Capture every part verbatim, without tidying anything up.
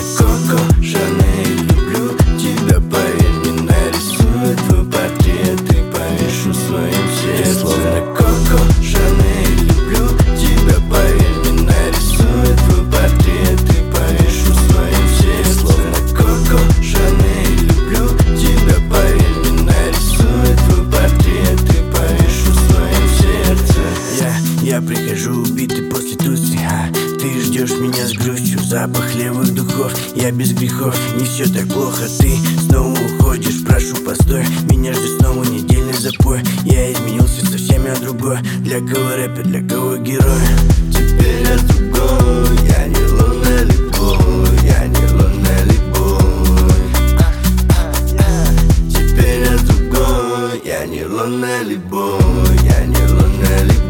Коко Шанель, люблю тебя, поверь, не нарисую твой портрет и повешу в своем сердце. Ты словно Коко Шанель, люблю тебя, поверь, не нарисую твой портрет и повешу в своем сердце. Ты словно Коко Шанель, люблю тебя, поверь, не нарисую твой портрет и повешу в своем сердце. Я, я прихожу убитый после тусы, а ты ждешь меня с грустью. Запах левых духов, я без грехов. Не все так плохо, ты снова уходишь. Прошу, постой, меня ждет снова недельный запой. Я изменился совсем, я другой. Для кого рэпер, для кого герой? Теперь я другой, я не лунный любой, я не лунный любой. Теперь я другой, я не лунный любой, я не лунный любой.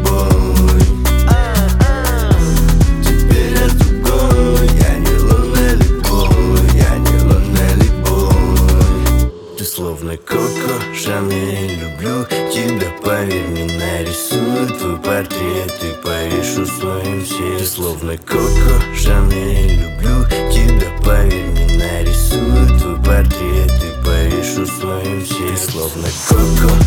Словно Коко Шанель, люблю тебя, поверь, не нарисую твой портрет и повешу в своем сердце. Ты словно Коко Шанель, люблю тебя, поверь, не нарисую твой портрет и повешу в своем сердце. Ты словно Коко